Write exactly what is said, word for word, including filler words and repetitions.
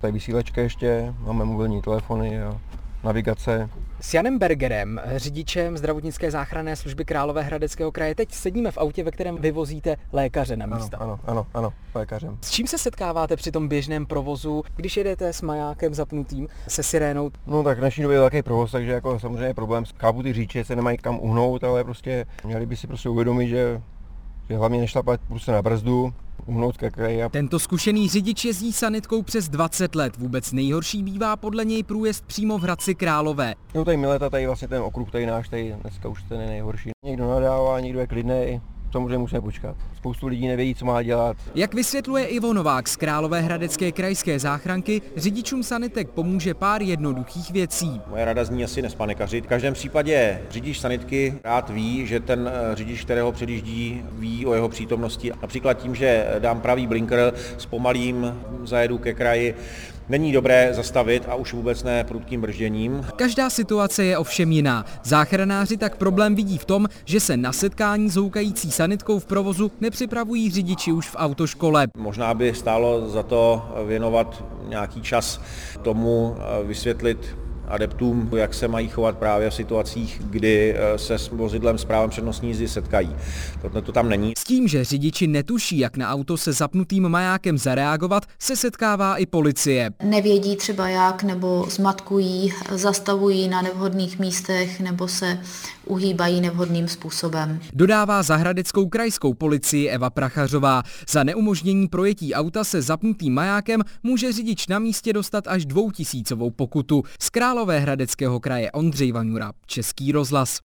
tady vysílačka ještě, máme mobilní telefony a navigace. S Janem Bergerem, řidičem zdravotnické záchranné služby Královéhradeckého kraje, teď sedíme v autě, ve kterém vyvozíte lékaře na místa. Ano, ano, ano, ano, lékařem. S čím se setkáváte při tom běžném provozu, když jedete s majákem zapnutým, se sirénou? No tak v dnešní době je velký provoz, takže jako samozřejmě je problém. Chápu ty řidiče, se nemají kam uhnout, ale prostě měli by si prostě uvědomit, že, že hlavně nešlapat prostě na brzdu, uhnout ke kraji. A... Tento zkušený řidič jezdí sanitkou přes dvacet let. Vůbec nejhorší bývá podle něj průjezd přímo v Hradci Králové. No tady Mileta, tady vlastně ten okruh, tady náš, tady dneska už ten je nejhorší. Někdo nadává, někdo je klidnej. Samozřejmě musíme počkat. Spoustu lidí neví, co má dělat. Jak vysvětluje Ivo Novák z Královéhradecké krajské záchranky, řidičům sanitek pomůže pár jednoduchých věcí. Moje rada zní asi nespanikařit. V každém případě řidič sanitky rád ví, že ten řidič, kterého předjíždí, ví o jeho přítomnosti. Například tím, že dám pravý blinker, zpomalím, zajedu ke kraji. Není dobré zastavit a už vůbec ne prudkým bržděním. Každá situace je ovšem jiná. Záchranáři tak problém vidí v tom, že se na setkání s houkající sanitkou v provozu nepřipravují řidiči už v autoškole. Možná by stálo za to věnovat nějaký čas tomu, vysvětlit adeptům, jak se mají chovat právě v situacích, kdy se s vozidlem s právem přednostní jízdy setkají. Tohle to tam není. S tím, že řidiči netuší, jak na auto se zapnutým majákem zareagovat, se setkává i policie. Nevědí třeba jak, nebo zmatkují, zastavují na nevhodných místech, nebo se uhýbají nevhodným způsobem. Dodává za hradeckou krajskou policii Eva Prachařová. Za neumožnění projetí auta se zapnutým majákem může řidič na místě dostat až dvoutisícovou pokutu. Z Královéhradeckého kraje Ondřej Vaňura, Český rozhlas.